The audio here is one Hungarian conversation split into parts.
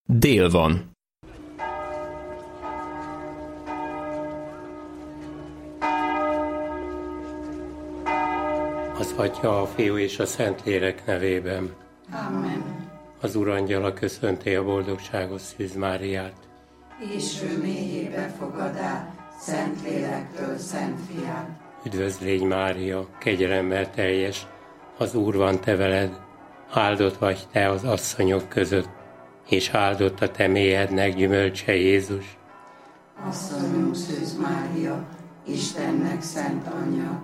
Dél van. Az Atya, a Fiú és a Szentlélek nevében. Amen. Az Urangyala köszönti a boldogságos Szűz Máriát. És ő mélyébe fogadá, Szentlélektől Szent Fiát. Üdvözl légy Mária, kegyelemmel teljes, az Úr van te veled, áldott vagy te az asszonyok között, és áldott a te méhednek gyümölcse Jézus. Asszonyunk Szűz Mária, Istennek szent anyja,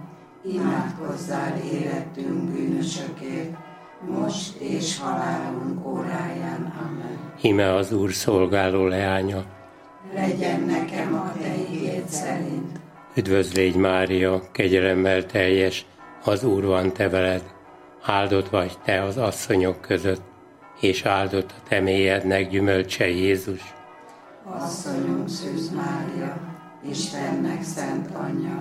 imádkozzál érettünk bűnösökért, most és halálunk óráján. Amen. Íme az Úr szolgáló leánya. Legyen nekem a te igéd szerint. Üdvözl légy Mária, kegyelemmel teljes, az Úr van te veled, áldott vagy te az asszonyok között, és áldott a te méhednek gyümölcse Jézus. Asszonyunk Szűz Mária, Istennek szent anyja,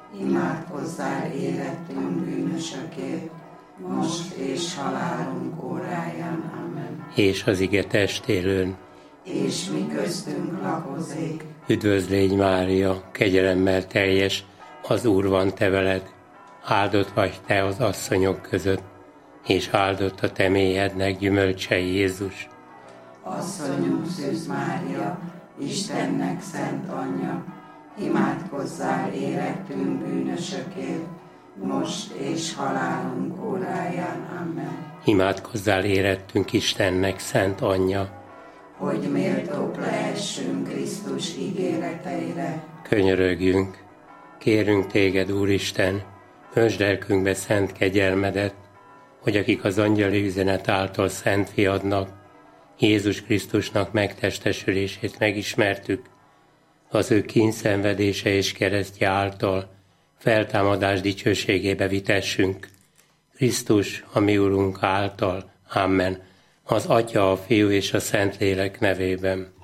imádkozzál érettünk bűnösökért, most és halálunk óráján. Amen. És az ige testélőn. És mi köztünk lakozik. Üdvözl légy Mária, kegyelemmel teljes, az Úr van te veled, áldott vagy te az asszonyok között, és áldott a te méhednek gyümölcse Jézus. Asszonyunk Szűz Mária, Istennek szent anyja, imádkozzál érettünk bűnösökért, most és halálunk óráján. Amen. Imádkozzál érettünk Istennek szent anyja, hogy méltók lehessünk Krisztus ígéreteire. könyörögjünk, kérünk téged, Úristen, öntsd lelkünkbe szent kegyelmedet, hogy akik az angyali üzenet által szent fiadnak, Jézus Krisztusnak megtestesülését megismertük, az ő kínszenvedése és keresztje által feltámadás dicsőségébe vitessünk. Krisztus, a mi Urunk által. Amen. Az Atya, a Fiú és a Szentlélek nevében.